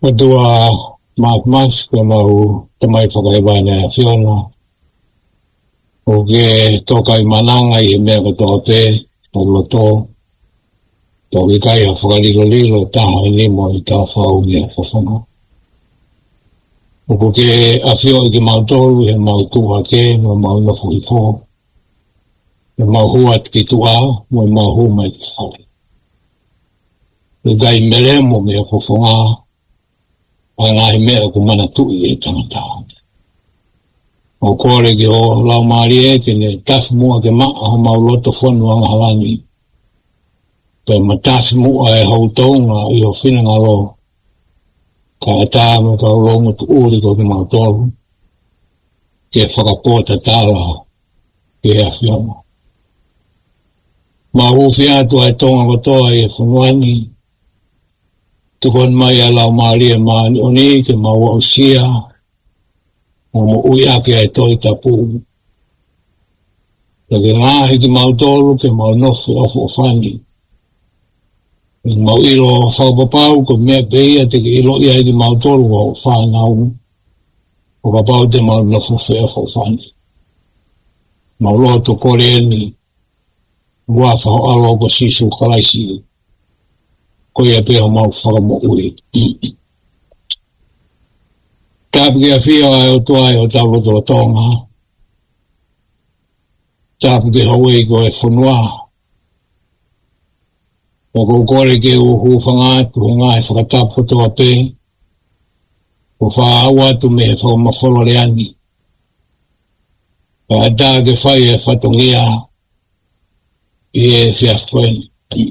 Dua mas ke mau temai pakai banyak fiona. Oke tokai mananga I me ko tope poloto. Toki kai afgali lilo taha ni mo ita fau ni fofanga. Oke afio ki mau tolu he mau tua ke mo mau no fuifo. He mau huat ki tua mo mau hu mai fau. Gai mele mo me fofanga. Anga mea ku mana tui e tangata. O kore ki o lau maari e ke ne tafu mua ke maa ho mau loto whanu anga halani. Ke ma tafu mua e hau taunga I o whina ngalo. Ka ataa me ka ulongo tu uri ko ki mau tolu. Ke whakapota tala ke a whiama. Ma huwhi atu ai tonga kotoa I e whanuani. Tukon mai a lau maari e maani oni ke maua o sia. Mo uia ke ai toi tapu. Ke ngahi ki mau tolu ke mau nofu o whani. Mau ilo whakapapau ko mea peia te ke ilo ia ki mau tolu o whanau. O kapau te mau nofu o whani. Mau loto kore eni. Mua whao alo ko sisu kalaisi. Ko ia pēho mau whakamo ui. Tāpi kia whia ai o tuai o tau roto o tonga. Tāpi kia haue ko e whanua. O ko kore ke o huwhanga atu he ngai whakatapu toa pē. O wha awa atu me he whakamawholo reani. Ka ata ke whai e whatongia. I e whiafkoeni.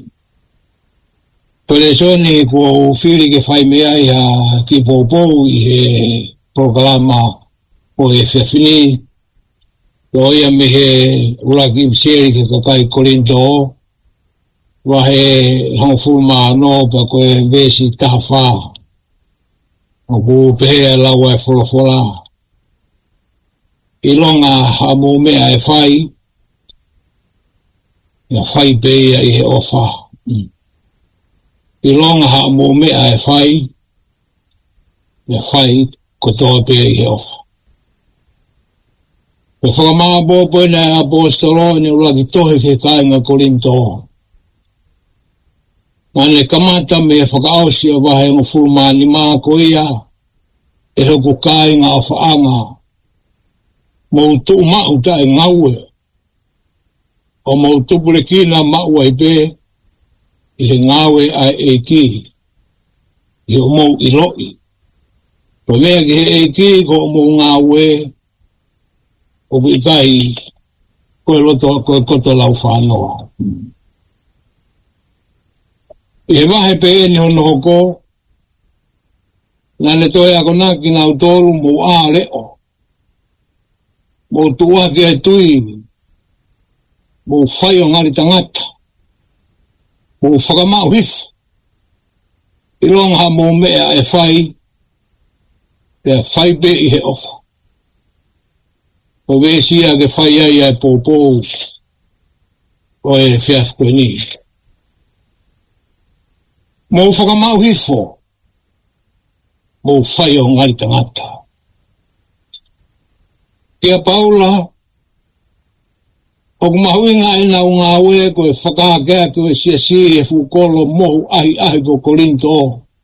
Pelesoni ko whiri ke whai mea I a ki pōpou I he programa o he whiawhini. Ko ia me he uraki mseri ke kakai korinto. Wa he hongfuma no pa ko e vesi taha o ku pehea lawa e wholofola. I longa hamo mea e whai. Ia whai pēia I he ofa. I longa ha mo mea e whai. Ia whai ko toa pēia I he ofa. E whakamaa bōpo ina e apostolo ni ulaki tohe ke kāinga korinto. Ngane kamata me e whakaosi a wahe ngo fulmani maa ko ia. E hoku kāinga a whaanga. Mou tu mau ta e ngaue. O mou tupure kina mau ai pēia. I he ngawe ai e ki. I o mou I loi. Pa mea ki he e ki ko o mou ngawe. O bi kai. Koe loto koe koto lau whanoa. I he wahe pe e ni hono hoko. Nane toi ako naki nau toru mou a leo. Mou tua ki ai tui. Mou whai o ngari tangata. O whakamau hifu. I longa ha mo mea e whai. Pea whai pe I he ofa. O wesia ke whai ai ai pōpou. O e whiafkoeni. Mo whakamau hifu. Mo whai o ngari tangata. Kia Paula. O kumahuinga I nau ngā ue ko e whakakea ko e si e fukolo mohu ahi ko korinto.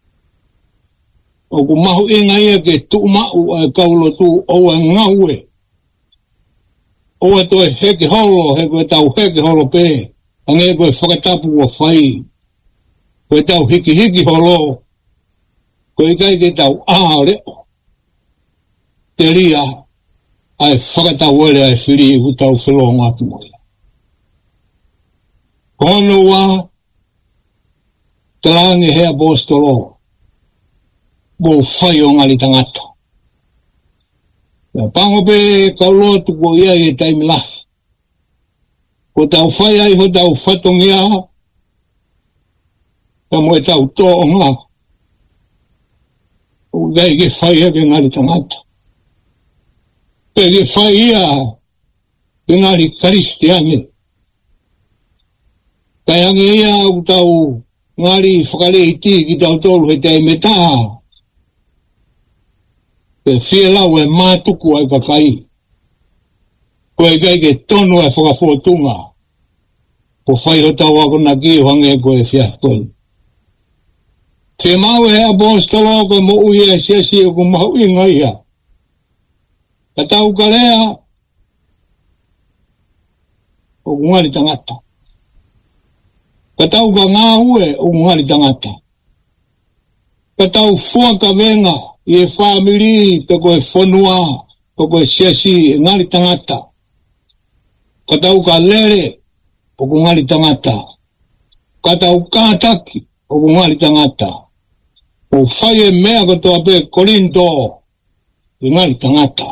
O kumahuinga ia ke tuumau ai kaulo tu o e ngaue. O e to e heke holo, he ko e tau heke holo pe. Ange ko e whakatapu o whai. Ko e tau hiki holo. Ko e kai ke tau leo. Te ria. Ai whakatau ere ai whiri I hutau whilonga atu moi. Kono wa talangi he apostolo. Mo whai o ngari tangata. Pango pe kaulotu ko ia I taimilahi. Ko tau whai ai ho tau whatongia. Ka mo e tau toonga. O gai ke whai ake ngari tangata. Pege whai ia ke ngari karistiane. Kai ange ia au tau ngari whakareiti ki tau tolu he tei metaha. Pe fia lau e mātuku ai kakai. Koe kai ke tonu e whakafotunga. Ko whai ho tau ako na ki hange koe fia tonu. Te mau e apostolo koe mo ui e siasi o ko mau inga ia. Ka tau ka lea o ngari tangata. Ka tau ka ngā ue o ngari tangata. Ka tau fua ka venga i e whamiri pe koe whanua pe koe siasi e ngari tangata. Ka tau ka lere o ko ngari tangata. Ka tau kātaki o ko ngari tangata. O whai e mea ko toa pe Korinto i ngari tangata.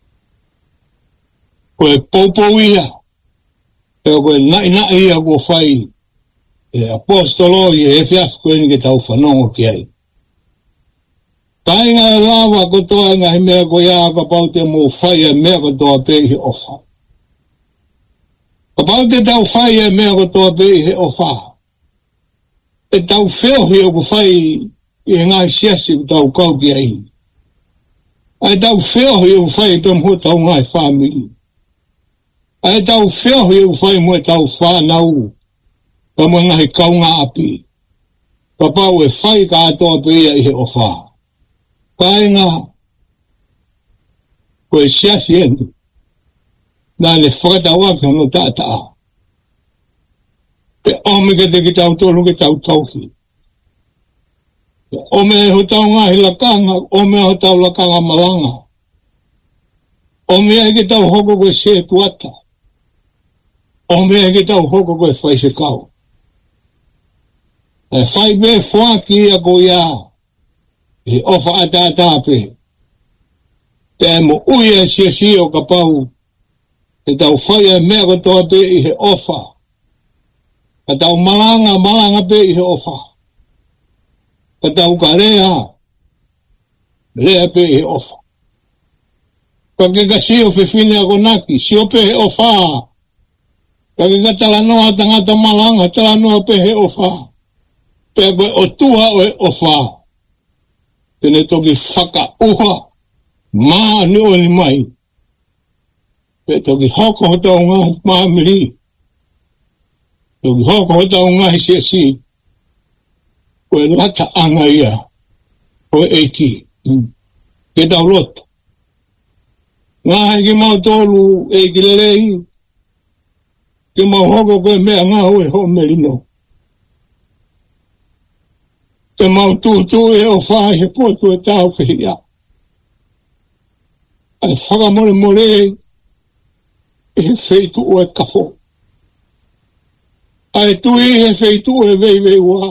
Koe poupou ia. Pe koe nai ia ko whai e apostolo i e fiaf koe ni ke tau whanongo ki ai. Tainga e lava ko toa inga he mea ko ia ka paute mo whai e mea ko toa pe i he ofa. Ka paute tau whai e mea ko toa pe i he ofa. E tau wheo hi o ko whai i ngai siasi ko tau kau ki ai. Ai tau wheo hi o ko whai pe mo tau ngai whamiri. Ai tau wheo hi o ko whai mo tau whanau. Ka mo ngai kaunga api. Ka pau e whai ka atoa pe i he ofa. Kainga koe siasi endu. Nā le whakatawaka no tātaa. Pe ome ke te ki tau tolu ke tau tauki. Pe ome ho tau ngahi lakanga, ome ho tau lakanga malanga. Ome e ke tau hoko koe se tuata. Ome e ke tau hoko koe whaise kau. E whai me whaki a ko ia. E ofa atatape. Te mo uia siasi o ka pau. Te tau whai e mea ko toa pe i he ofa. Ka tau malanga pe i he ofa. Ka tau ka rea pe i he ofa. Ka ke ka sio whiwhine a konaki, sio pe he ofa. Ka ke ka talanoa tangata malanga, talanoa pe he ofa. Pe koe o tuha o he ofa. Tene toki whaka uha, maa ni o ni mai. Pe toki hoko ho tau ngā maamiri. Toki hoko ho tau ngā siasi. Koe lata anga ia. Koe eiki. Ke tau lota. Ngā heki mau tolu eiki lelei. Ke mau hoko koe mea ngā ue ho merino. Te mau tūtū e o whai he potu e tau whihia. Ai whakamore more e he wheitu o e kafo. Ai tui he wheitu e vei wā.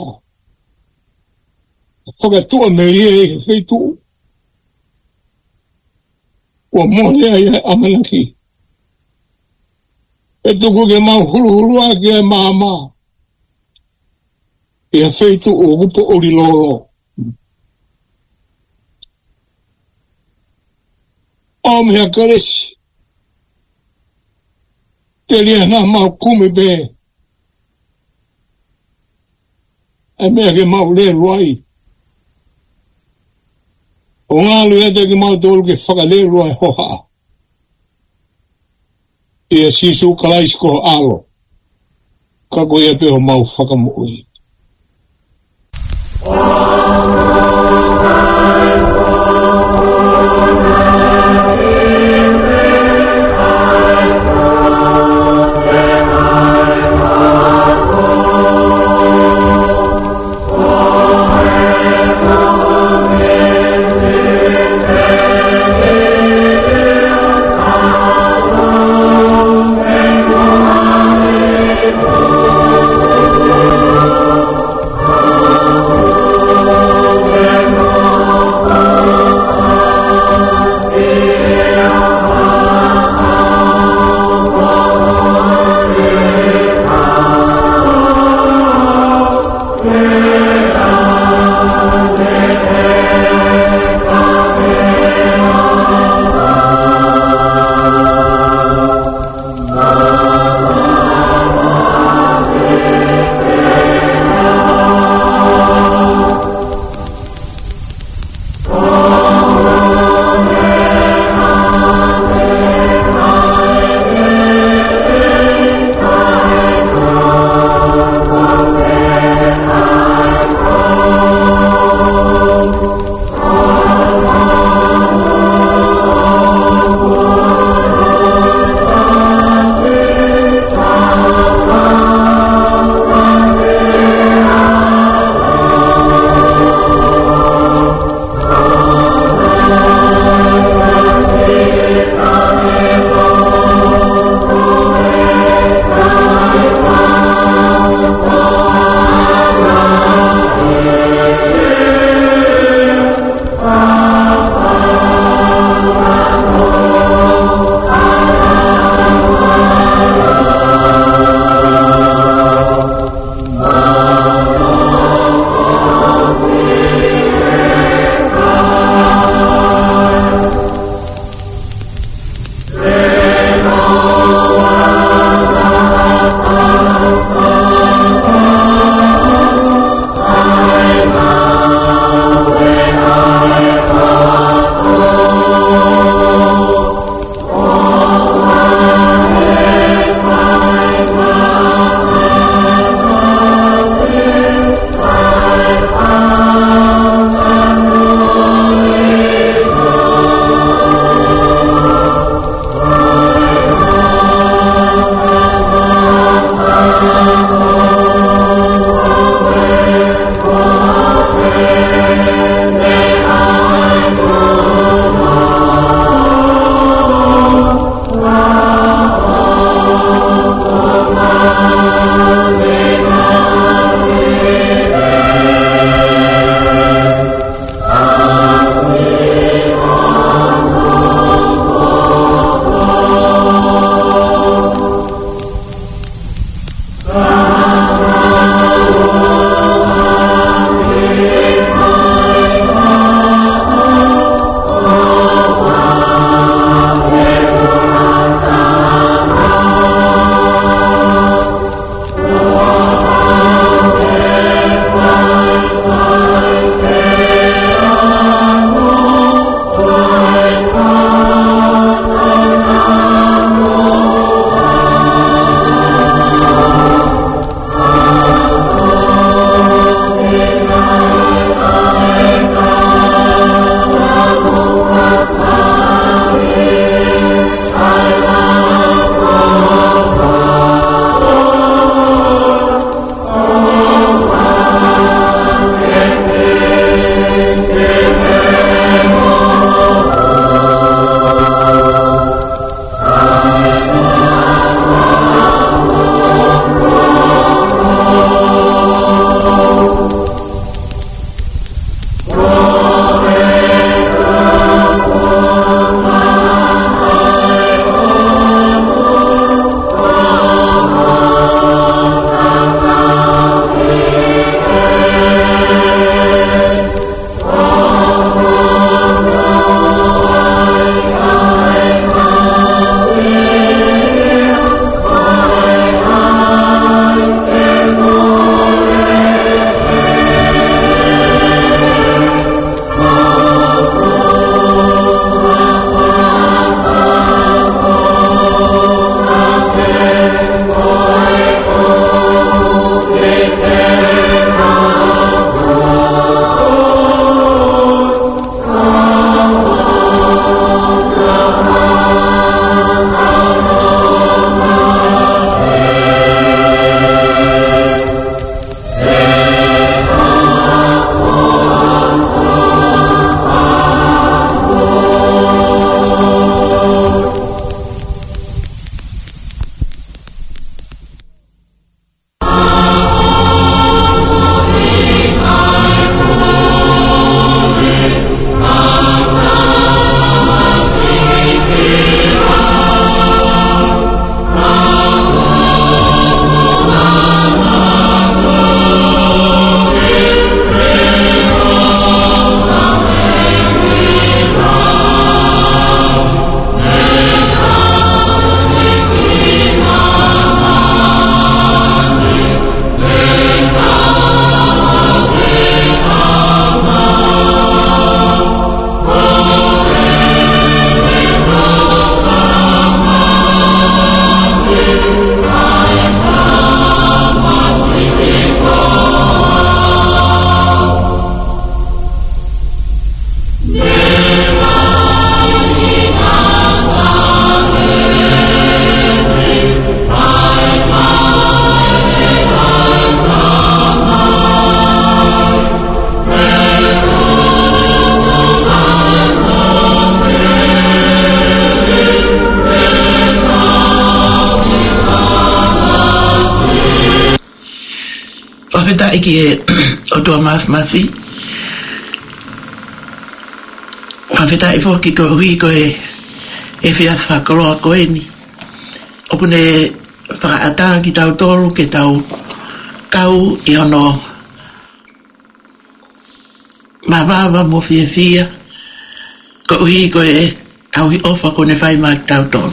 Whakatua meri e he wheitu. Ua more ai e amanaki. E tuku ke mau huru ki e māma. E a wheitu o upo ori loro. O mea karesi. Te lia nā mau kumi be. E mea ke mau le ruai. O ngā lua te ke mau tolu ke whakale ruai hoha. E a sisu kalaisko alo. Kako ia pe o mau whakamui. Oh Mawheta iki o tua mafi. Mawheta i fōki ko hui ko e whia whakaroa ko e ni. O kune whakaatanga ki tau tōru ke tau kau i ono mawawa mo whia ko hui ko e au hi ofa kone whai maa ki tau tōru.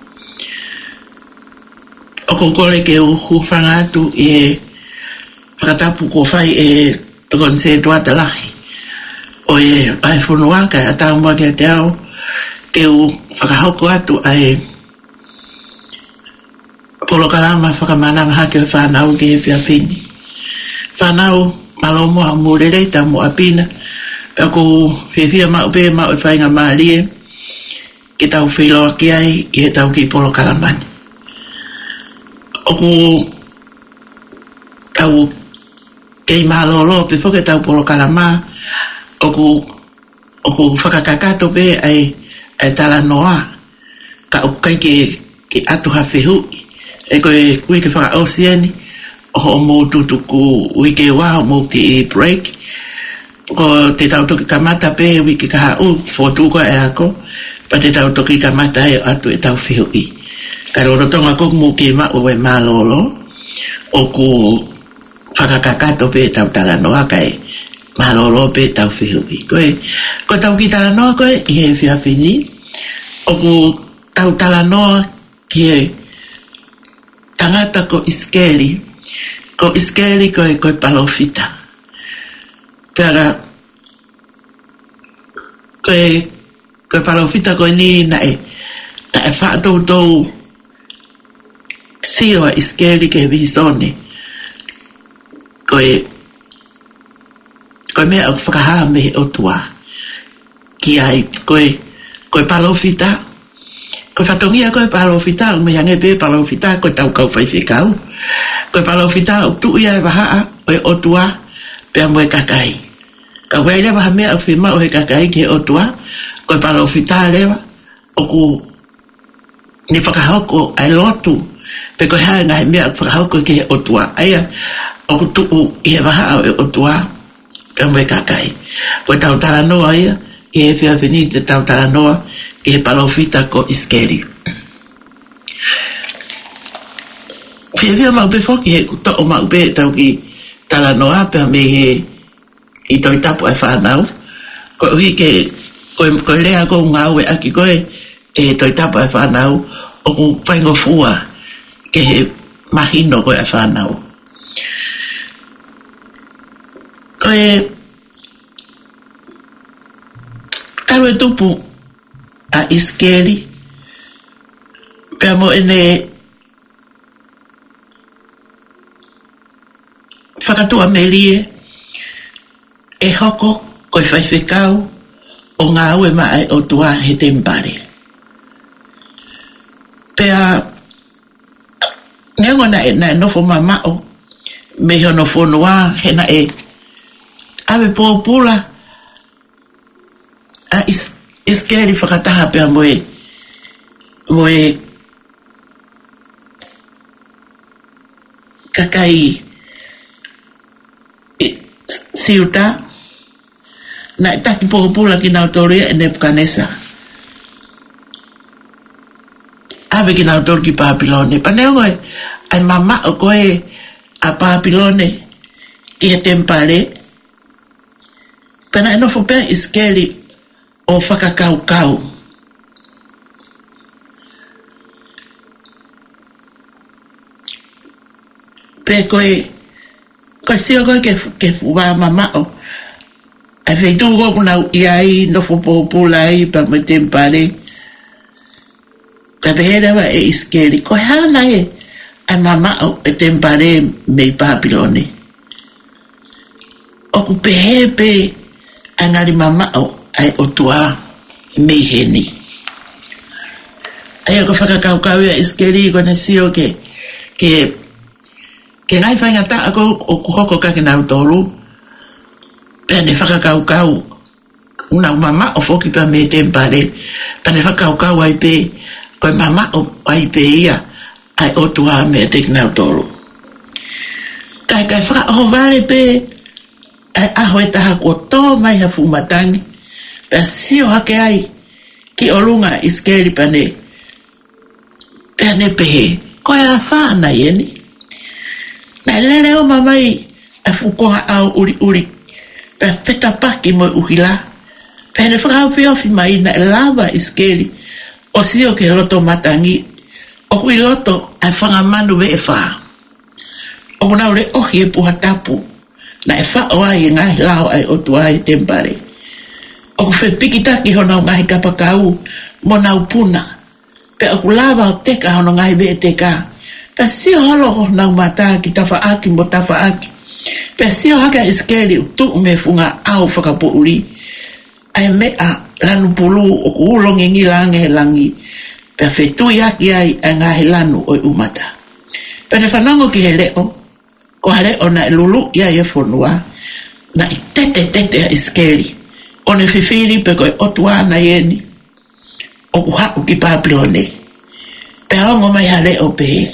O ko kore ke uwhanga atu i e whakatapu ko whai e tokon se tuata lahi. O e ai whunua kai a tau mua ke te au ke u whakahoko atu ai polokarama whakamananga hake whanau ke e whiapini. Whanau malomo a murere ta mo apina pe ko whiawhia mau pe mau e whainga maarie ke tau whiloa ki ai i he tau ki polokaramani. O ku tau kei malolo pe whoke tau polokarama o ku whakakakato pe ai tala noa ka ukai ke atu hawhihu e koe kui ke whaka osieni o mō tutuku wike wā mō ki break o te tau toki kamata pe wike ka hau fōtuko e ako pa te tau toki kamata e atu e tau whihu i ka rorotonga ko mō ki mao e malolo o ku whakakakato pe tau tala noa kai malolo pe tau whihu i ko tau ki tala noa koe i he whiawhini o ku tau tala noa ki he tangata ko iskeri koe palofita pera koe palofita koe ni na e whaatou tou siwa iskeri ke visone koe mea au whakahame o tua ki ai koe palofita koe whatongia koe palofita me hange pe palofita koe tau kau whaiwhikau koe palofita o tu ia e wahaa o tua pe amoe kakai ka wei lewa ha mea au whima o he kakai ke o tua koe palofita lewa o ku ni whakahoko ai lotu pe koe hae ngai mea au whakahoko ke o tua aia o ku tu i he wahaa o tua pe amoe kakai koe tau tala noa ia i he whiawhini te tau tala noa i he palofita ko iskeri Whiawhia mau pe whoki he kuto o mau pe tau ki tala noa pe me he i toi tapu ai whanau ko hui ke koe lea ko ngau e aki koe e toi tapu ai whanau o ku whaingo fua ke he mahino koe ai whanau koe karu e tupu a iskeri pe amo ene whakatua melie e hoko koe whaiwhikau o ngā ue mai o tua he tempare. Pea ngeongo na e nofo mamao me he nofo noa he na e awe pōpula a iskeri whakataha pea moe kakai siuta na taki pōpula ki nautoria e Nebuchadnezzar ave ki nautor ki Papilone paneo koe ai mama o koe a Papilone ki he tempare pena enofo pea iskeri o whakakau pe koe sio koe ke fuwa mamao ai feitu ko kuna iai no fo popula ai pa me tempare ka behera wa e iskeri ko hana e ai mamao e tempare me Papilone o ku pehepe anari mamao ai o tua me heni ai ko whakakau ia iskeri ko ne sio ke ngai whainga ta ako o kuhoko kake nau tolu pene whakakau una mama o foki pa me tempare pene whakakau ai pe koe mama o ai pe ia ai o tua me tek nau tolu kai whaka o vale pe ai aho e taha kua tō mai ha fumatangi pea sio hake ai ki o lunga iskeri pane pea ne pehe koe a whāna ieni na lele o mamai a fukoha au uri pea peta paki mo uhila pea ne whakau whiofi mai na lava iskeri o sio ke loto matangi o kui loto ai whangamanu ve e whaa o kuna ure ohi e puha tapu na e wha o ai ngai lao ai o tua e tempare. O ku whi pikitaki hono ngai kapakau mo nau puna. Pe o ku lava o teka hono ngai ve e teka. Pe sio holo ho nau mata ki tafa aki mo tafa aki. Pe sio haka iskeri tu me funga au whakapo uri. Ai mea lanu pulu o ku ulongi ngi lange langi. Pe whetui aki ai a ngai lanu o umata. Pe ne whanongo ki he leo. Ko hale o na lulu ia e whonua na i tete a iskeri o ne whiwhiri pe koe otua na ieni o ku haku ki pāplione pe hongo mai hale o pe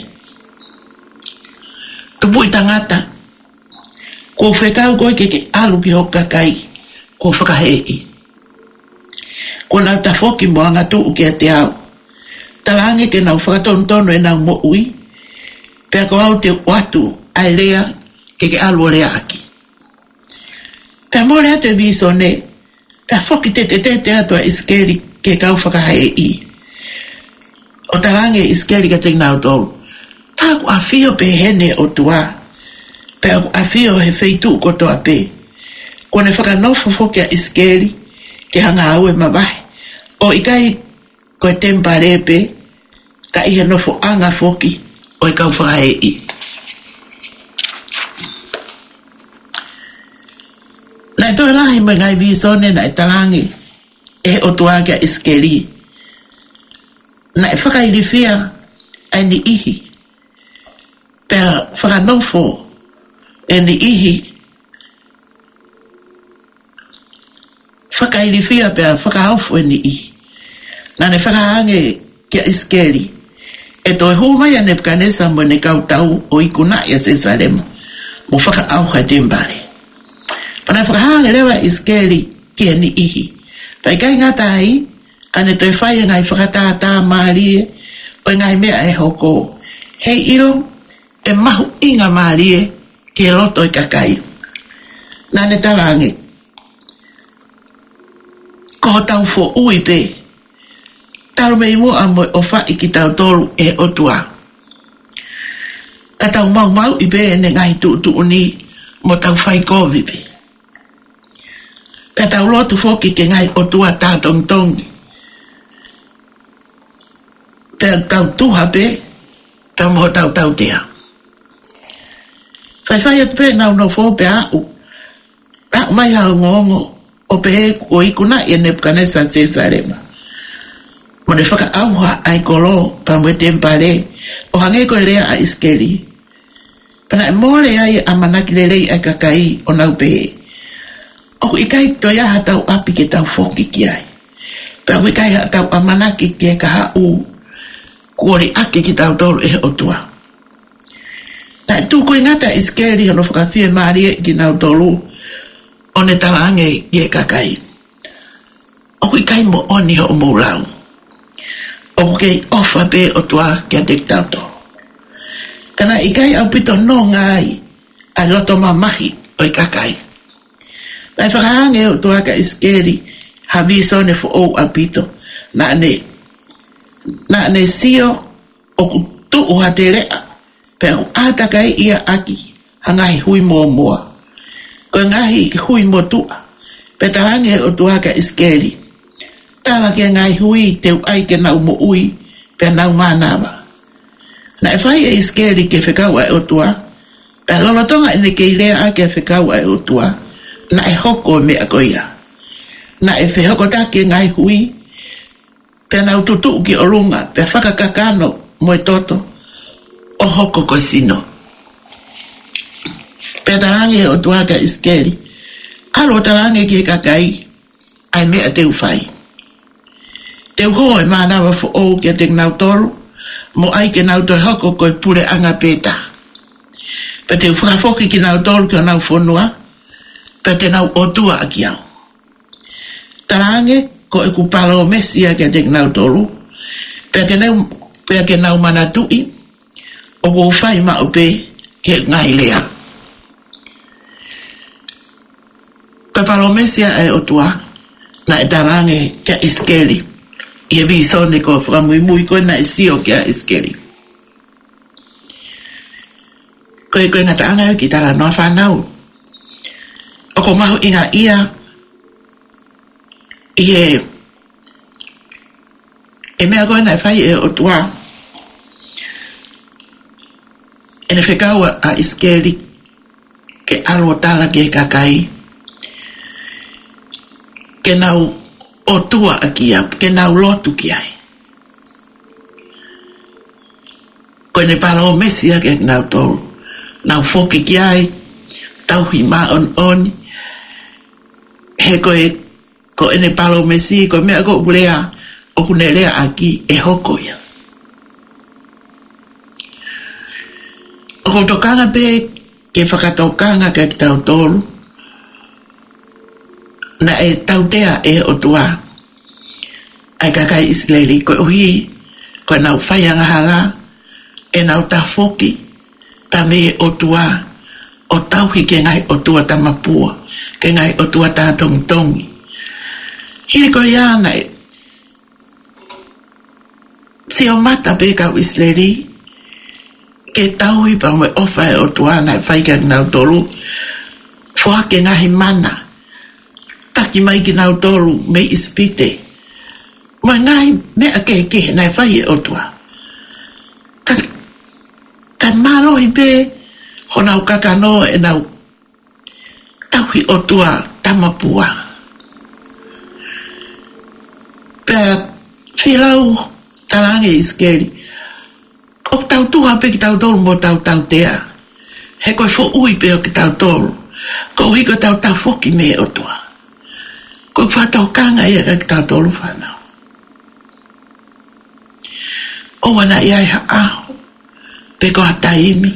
tupu i tangata ko whekau koe ke alu ki hoka kai ko whakahei ko nau ta whoki moanga tu uki a te au talange ke nau whakatontono e nau mo ui pe ko au te watu ai lea ke alu lea aki. Pea mo lea te viso ne, pea whoki te atua iskeri ke kau whakahai i. O tarange iskeri ka te nau tolu. Tāku a whio pe hene o tua, pea a whio he wheitu koto a pe. Kone whakanofo whoki a iskeri ke hanga au e mawahe. O ikai koe tempare pe, ka ihe nofo anga whoki o i kau whakahai i. Na toi lahi me ngai visone na talangi e o tuaga iskeri. Na e whakairifia ai ni ihi. Pea whakanofo e ni ihi. Whakairifia pea whakaofo e ni ihi. Na ne whakahange kia iskeri. E toi hūmai a Nebukadnesa mo ne kautau o ikuna ia Jerusalema. Mo whakaauha tembare. Pana whakahange rewa iskeri kia ni ihi. Pai kai ngata ai, ane toi whai ngai whakatata maarie, o ngai mea e hoko. Hei iro, e mahu inga maarie, ke loto i kakai. Nane tarange. Ko tau fo ui pe. Taro mei mua mo o wha i ki tau toru e otua. Ka tau mau i pe ne ngai tu uni mo tau whai kovi pe. Ka tau lotu foki ke ngai o tua tā tongi. Pea tau tuha pe, tau moho tau tea. Whai atu pe nau no fō pe au. Au mai hau ngongo o pe o ikuna i Nebukadnesa Jerusalema. Mo ne whaka auha ai kolo pa mwe tempare o hange koe rea a iskeri. Pana e mōre ai a manaki le rei ai kakai o nau pe. O ikai toia ha tau api ke tau foki ki ai. Pea o ikai ha tau amanaki ke ka hau kuori ake ki tau tolu e o tua. Na tu koe ngata iskeri hono whakawhia maarie ki nau tolu o ne talange ki e kakai. O ikai mo oni ho o moulau. O kei ofa pe o tua ki a diktauto. Kana ikai au pito no ngai ai loto mamahi o i kakai. Nai whakahange o tua ka iskeri haviso ne fo o a pito na ne sio o tu uha te rea pe o atakai ia aki hangai hui mua. Ko ngahi hui mo tua pe tarange o tua ka iskeri. Tala ke ngai hui te ai ke nau mo ui pe nau manawa. Na e whai e iskeri ke whekau ai o tua, pe lolotonga ene ke ilea a ke whekau ai o tua, na e hoko mea koia. Na e whehoko take ngai hui, pe nau tutu ki o runga, pe whakakakano mo e toto, o hoko ko sino. Pe tarange o tua ka iskeri, alo tarange ke kakai, ai mea te uwhai. Te uho e manawa fo o ke te nau toru, mo ai ke nau toi hoko koe pure anga peta. pe te whakafoki ki nau tolu ki o nau whonua, pe te nau otua a ki au. Tarange, ko e kupala o mesia ki a te nau tolu, pe ke nau manatui, o ko whai ma upe ke ngai lea. Pe pala o mesia e otua, na e tarange kia iskeli, i e visone ko whakamui ko na e sio kia iskeli. Koe ngā taanga ki tara noa whanau. O ko mahu inga ia i e mea koe nai whai e o tua. E ne whekau a iskeli ke alo tala ke kakai. Ke nau o tua a kia, ke nau lotu ki ai. Koe ne pala o mesia ke nau tolu. Nau foki ki ai, tau hi ma on, he ko ene palo mesi, ko mea ko ulea, o kune lea aki e hoko ia. O ko tokanga pe, ke whakatokanga ke tau tolu, na e tau tea e o tua, ai kakai Israeli, ko uhi, ko nau whaianga hala, e nau ta foki, ta me o tua o tauhi ke ngai o tua ta mapua ke ngai o tua ta tongtongi hiri ko ia nai si o mata pe ka Israeli ke tauhi pa me ofa o tua nai whai ke nau tolu fua ke ngai mana taki mai ke nau tolu me ispite ma ngai me a ke nai whai o tua kan malo ibe honau kakano e nau tauhi o tua tamapua. Pe whirau tarange iskeri. O tau tuha pe ki tau tolu mo tau tea. He koe fo ui pe o ki tau tolu. Ko ui ko tau foki me o tua. Ko whatau kanga ia ki tau tolu whanau. O wana iai ha aho. Pe ko hataimi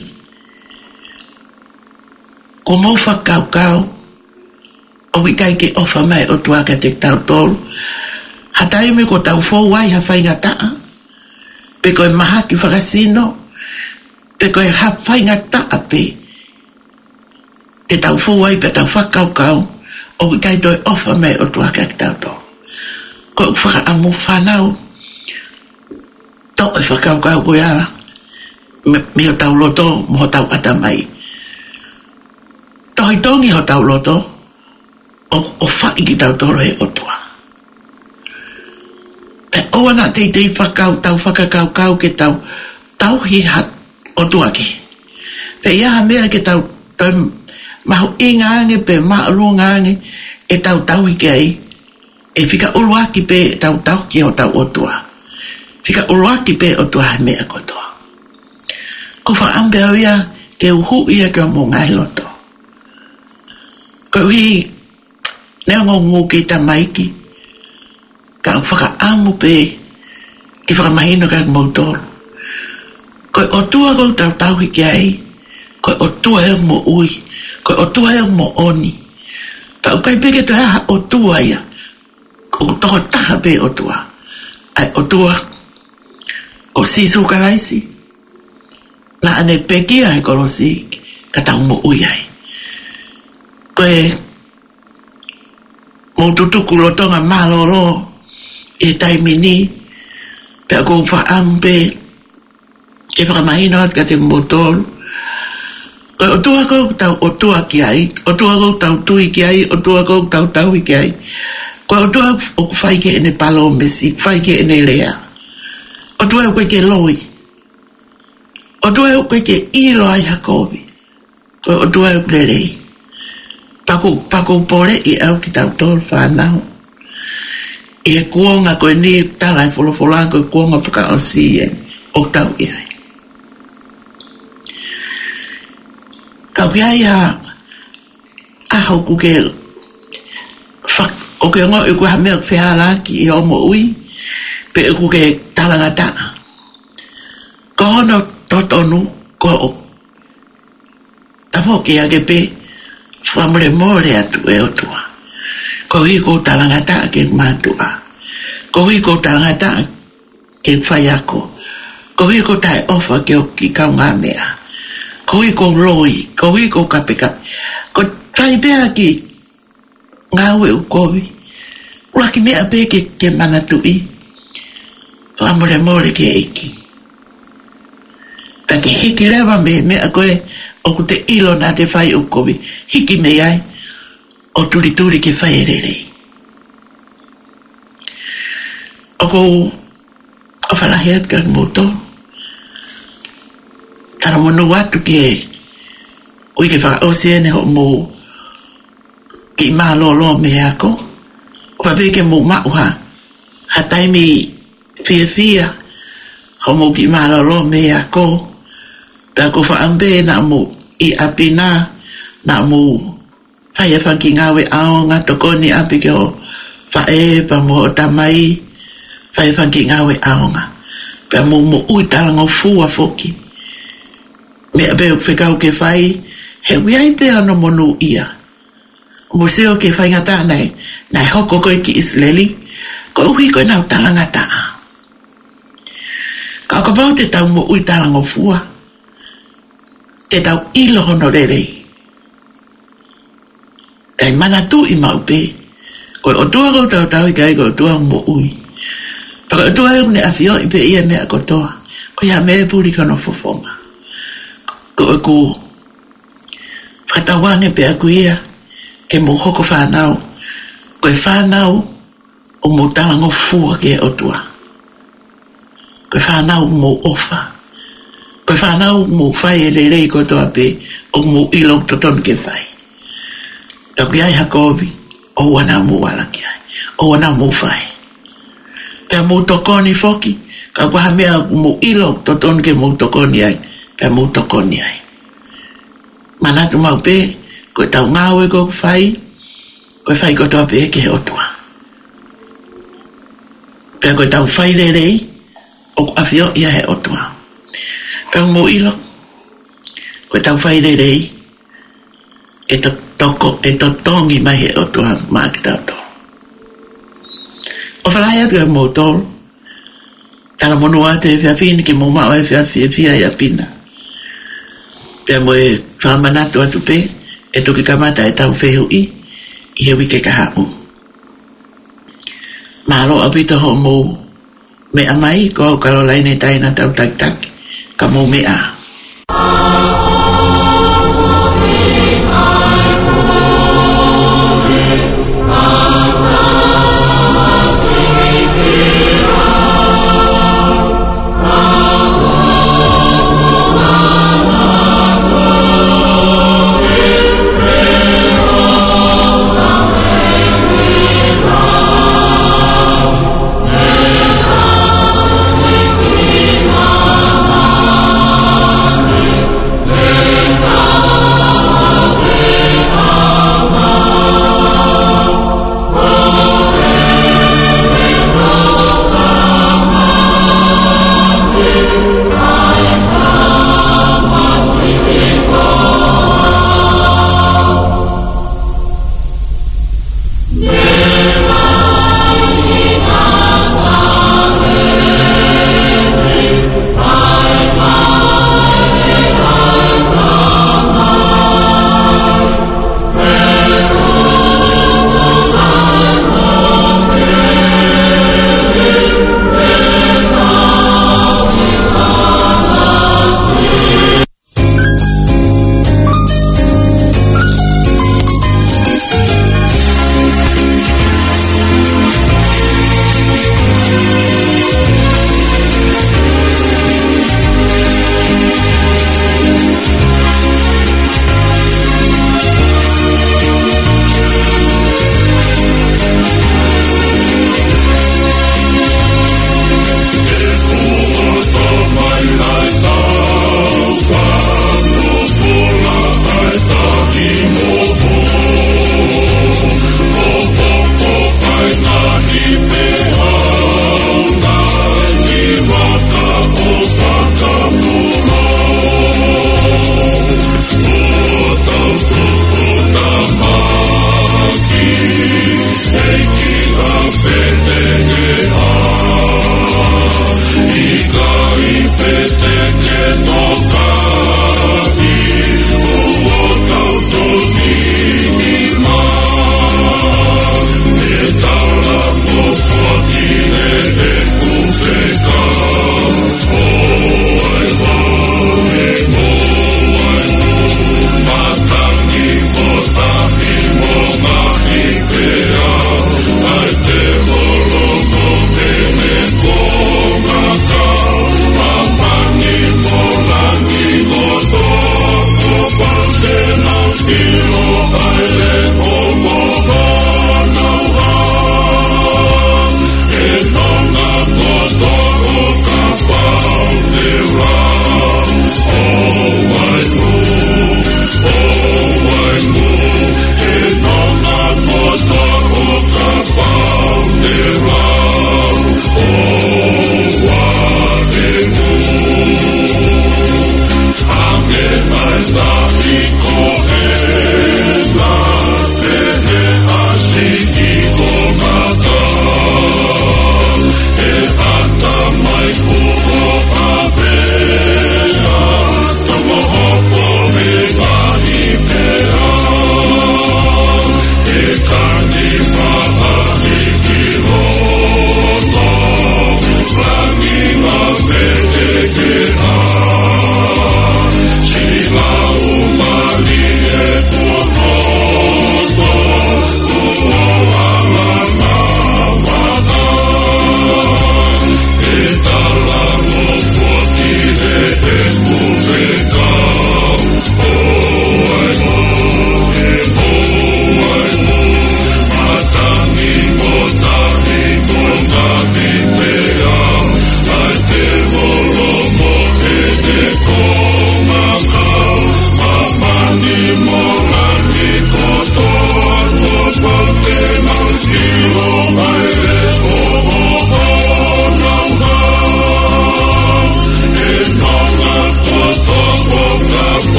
ko maufa kau o wikai ke ofa mai o tua ka te tau tolu hataimi ko tau fo wai ha whainga taa pe ko e maha ki whakasino pe ko e ha whainga taa pe te tau fo wai pe tau whakau o wikai to e ofa mai o tua ka te tau tolu ko whaka amu whanau to e whakau ko ia me o tau loto mo tau atamai. Tohi tongi ho tau loto o whai ki tau toro he o tua. Pe oana te whakau tau whakakau ke tau hi hat o tua ki. Pe iaha mea ke tau mahu ingaange pe maaru ngaange e tau hi ke ai e whika uruaki pe tau ki o tau o tua. Whika uruaki pe o tua he mea ko tua. Ko wha ambe au ia ke uhu ia ke mo ngai loto. Ko hui neo ngongu ki ta maiki ka whaka amu pe ki whaka mahino ka mo tolu. Ko o tua ko tau hi ki ai, ko o tua heo mo ui, ko o tua heo mo oni. Pa ukai peke to haha o tua ia, ko toho taha pe o tua. Ai o tua o sisu karaisi. Na ane pekia e korosi ka tau mo ui ai. Koe mo tutuku lotonga malolo e taimini pe ako whaampe e whakamahino at ka te motolu. Koe o tua kou tau o tua ki ai, o tua kou tau tui ki ai, o tua kou tau tauhi ki ai. Koe o tua o whai ke ene palo mesi, whai ke ene lea. O tua o koe ke loi. O tua e koe ke ilo ai hakovi. Koe o tua e plerei. Paku pore i au ki tau tolu whanau. I e kuonga koe ni tala e wholofolang koe kuonga whaka o si o tau i ai. Kau ki ai aho kuke o ke ngo e kua hamea whehara ki i omo ui pe e kuke talangata. Ko hono totonu ko Avo ke age pe famre more atu e otua. Ko hi ko talangata ke matua. Ko hi ko talangata ke fayako. Ko hi ko tai ofa ke o ki kaunga mea. Ko hi ko loi, ko hi ko kapeka. Ko tai bea ki ngawe ukovi. Ua ki mea pe ke manatui. Famre more ke eki. Pake hiki lewa mea koe o ku te ilo na te whai ukovi. Hiki me ai o turi ke whai rerei. O whalahi atu ka moto. Tara monu watu ki e ui ke whaka oseene ho mo ki maa lo me ako. O whape ke mo mauha. Ha taimi fia ho mo ki maa lo me ako. Da ko whaambe na mo i apina na mo whaia whanki ngawe aonga tokoni api ke o whae pa mo o tamai whaia whanki ngawe aonga pa mo ui talango fua foki me abe whekau ke whai he wiai pe ano monu ia mo seo ke whai ngata nai hoko koe ki Isleli ko ui koe nau talangata ka ka wau te tau mo ui talango fua te tau ilo hono rerei. Kai mana tu i maupe. Koe o tua kau tau i kai koe o tua mo ui. Paka o tua ne afio i pe ia mea kotoa. Ko ia mea puri kano fofonga. Koe ku whatawange pe aku ia ke mo hoko whanau. Koe whanau o mo talango fua ke o tua. Koe whanau mo ofa. Koe whanau mo whai e rei kotoa pe o mo ilo toton ke whai. Taki ai hakovi o wana mo wala ki ai. O wana mo whai. Pea mo tokoni foki. Ka waha mea mo ilo toton ke mo tokoni ai. Pea mo tokoni ai. Manatu mau pe. Koe tau ngawe ko whai. Koe whai kotoa pe ke otua. Pea koe tau whai rei. O awhio ia he otua. Pea mo ilo. Koe tau whai rei. E to toko, e to tongi mai he o tua mākita to. O whalai atu e mō tōru. Tala monu a te whiawhini ki mō mao e whiawhia i a pina. Pea mo e whamanatu atu pe, e toki kamata e tau whehu i he wike ka hau. Mālo apita ho mō mea mai, ko au Karolaine taina tau tak, ka mō mea.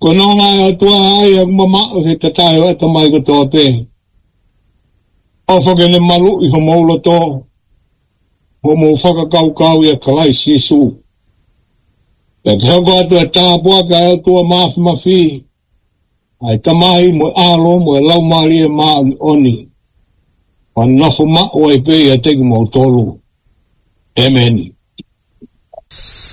Kono ngā atua ai ak mamau he tatai o eta mai katoa pe. O whakene malu I ho maula tō. Ho mau whakakau I a kalai sisu. Pek heko atu e tāpua ka atua maafi mafi. Ai tamai mo alo mo e lau mari e maa oni. Wanafu maa o e pe I a teki mau tolu. Amen.